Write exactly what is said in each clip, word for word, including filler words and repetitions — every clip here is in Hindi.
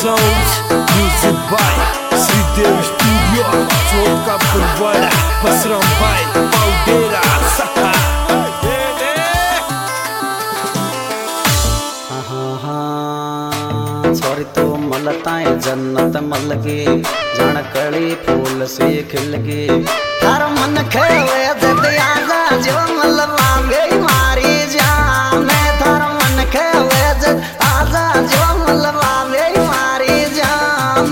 Sounds, music by Sridev Studio, Chotka Purwada, Basram by Paudera, Saha. छोरी तो मलताए जन्नत मल गे जान कली फूल से खिल गे हर मन खेवे जद आजा जो मलवा गई मारी जान थर मन खेवे जद आजा जो मलवा गई मारी जान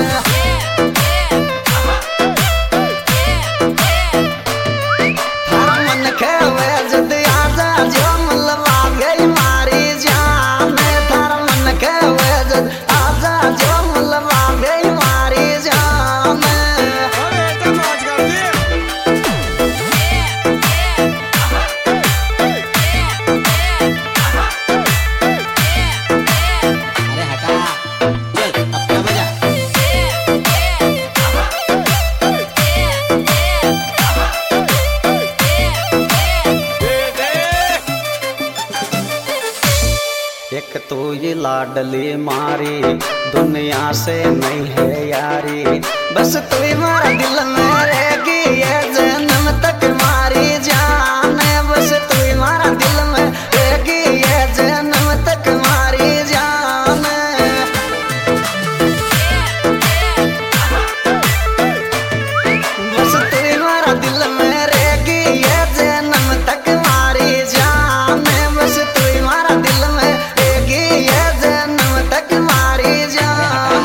हर मन खेवे जद आजा जो मलवा गई मारी जान थर मन खेवे जद आजा जो मलवा गई मारी जान एक तो ये लाडली मारी दुनिया से नहीं है यारी बस तू ही मारा दिल में रहेगी ये जन्म तक मारी जान बस तू ही मारा दिल में रहेगी ये जन्म तक मारी जान बस तू ही मारा दिल में रहेगी ये जन्म तक मारी जान बस तू ही मारा दिल में ये जन्म तक मारी जान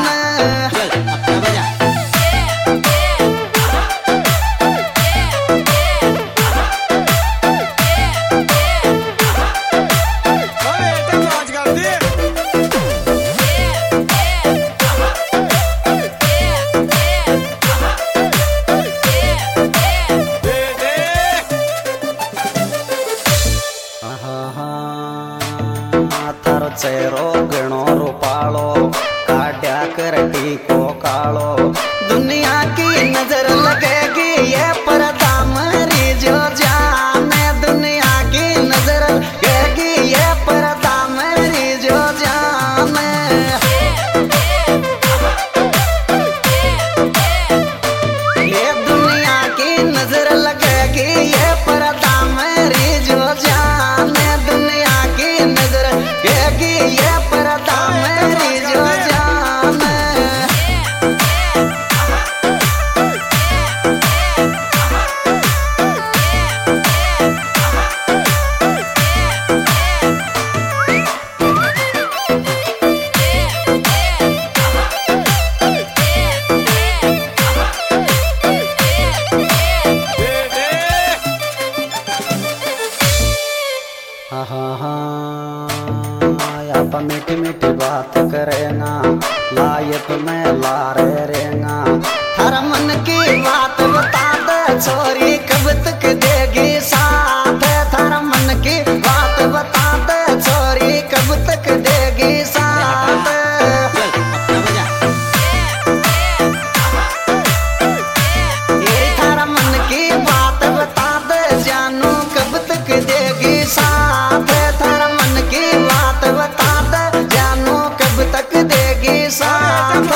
थारो चेहरो गणो रूपालो काट्या कर टीको कालो दुनिया की नजर लगेगी ये पर्दा मरी जो जाने दुनिया की नजर लगेगी ये पर्दा मरी जो जाने ये दुनिया की नजर लगेगी ये पर्दा मरी जो जाने दुनिया की नजर लगेगी ये पर्दा मेरी जो जान आप मीठी मीठी बात करेगा लायक में ला रहेगा हर मन की बात बता दे छोरी कब तक देगी साथ हर मन की बात बता दे छोरी कब तक देगी साथ ये हर मन की बात बता दे जानू कब तक देगी साथ हर मन की बात बता दे जानू कब तक देगी साथ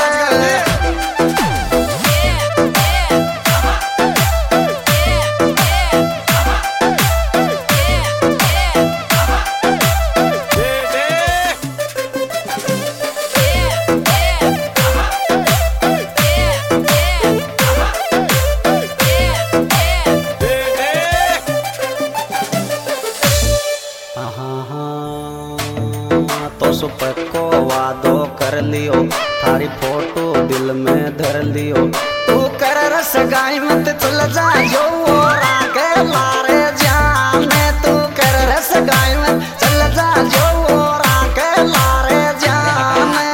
तो सुपर को वादो कर लियो थारी फोटो दिल में धर लियो तू कर रस गाय मत चल जा जो और आके लारे जाने तू कर रस गाय मत चल जा जो और आके लारे जाने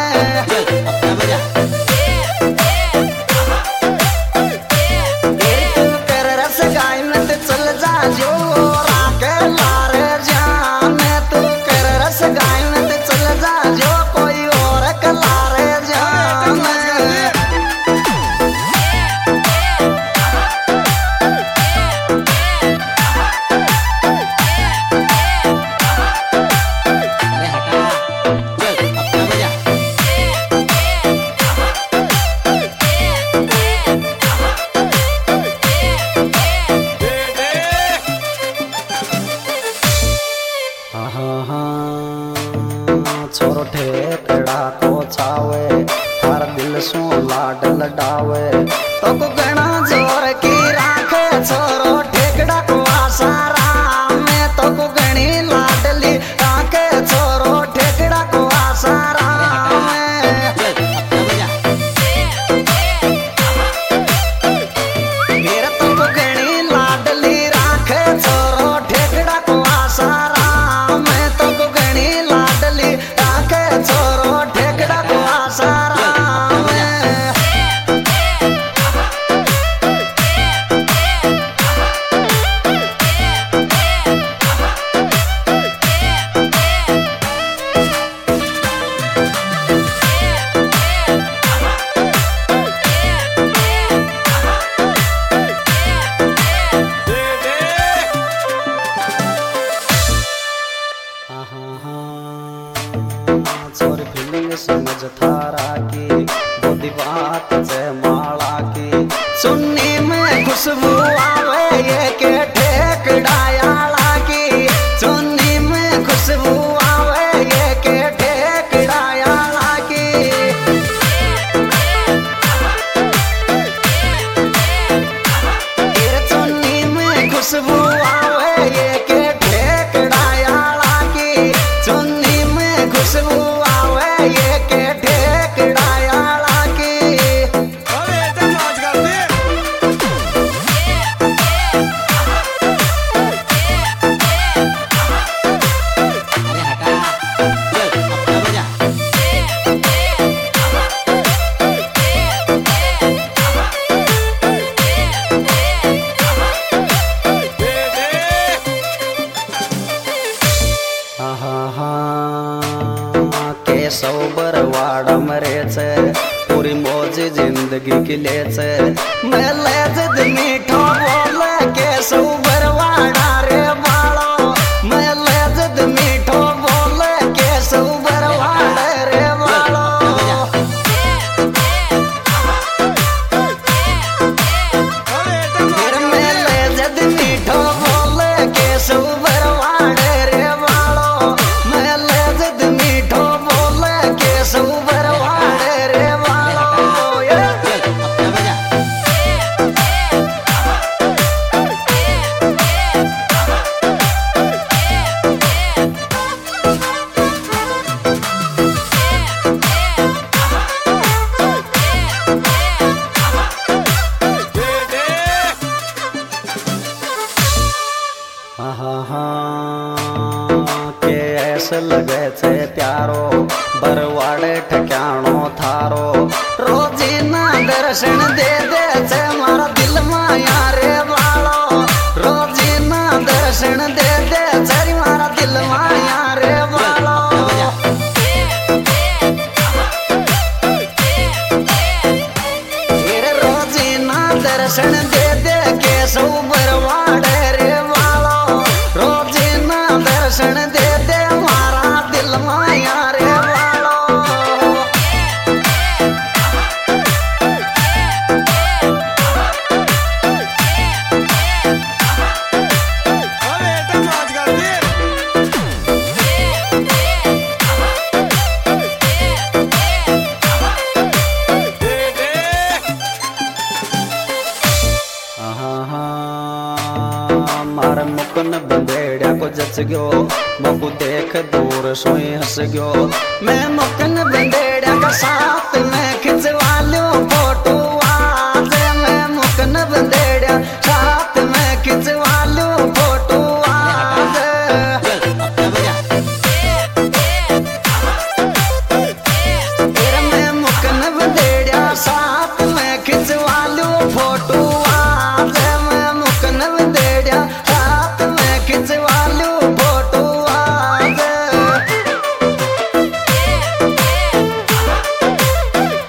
तू कर रस गाय मत चल जा जो और आके लारे जाने तू कर रस गाय मत चल जा जो कोई और कलारे जाने दिल सो लाड लडावे तो को गणा जोर की राखे छोरो ठेकड़ा को आसारा में तो को गणी लाडली राखे छोरो ठेकड़ा को आसारा छोरी फीलिंग समझ थारा की बोधी बात जय माला की सुनने में खुशबू आवे ये के ठेकड़ायाला की सुनने में खुशबू आवे ये के ठेकड़ायाला की तेरे सुनने में खुशबू आवे ये के ठेकड़ायाला की सुनने में खुशबू ये के ठेकड़ायाला की अरे इधर नाच करते अरे हटा अपना बजा हा हा केशव बरवाड मरेच पूरी मौज जिंदगी की लेच मैं लेज मीठो बोले केशव बरवाडा रे बालो मैं लेज मीठो बोले केशव बरवाडा रे बालो फिर मैं लेज मीठो बोले केशव बरवाडा रे बालो मैं लेज मीठो बोले केशव बरवाडा रे बालो अपना बजा हाँ हाँ के ऐसे लगे छे प्यारो बरवाड़े ठिकानो थारो रोजीना दर्शन दे दे छे मारा दिल माया रे बालो रोजीना दर्शन दे दे छे मारा दिल माया रे बालो फिर रोजीना दर्शन दे दे केशव बरवाड़े रे बालो रोजीना दर्शन दे दे मारा दिल माया रे बालो अरे इधर नाच करते मार मुकन बंदेड़ा को जच गयो मकु देख दूर सोई हंस गयो मैं मुकन बंदेड़ा का साथ में खिंचवा लो फोटो आज मैं मुकन बंदेड़ा साथ में खिंचवा लो फोटो आज अपना बजा फिर मैं मुकन बंदेड़ा साथ में खिंचवा लो फोटो आज मैं मुकन बंदेड़ा साथ में खिंचवा लो फोटो आज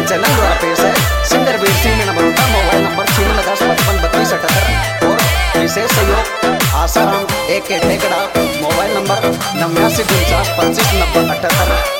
यूट्यूब चैनल द्वारा पेश है singer Veer Singh Meena Baroda. Mobile number छियानवे दस पचपन बत्तीस अठहत्तर और विशेष सहयोग आसाराम एक के ठेकड़ा। मोबाइल नंबर नवासी उनचास पच्चीस नब्बे अठहत्तर।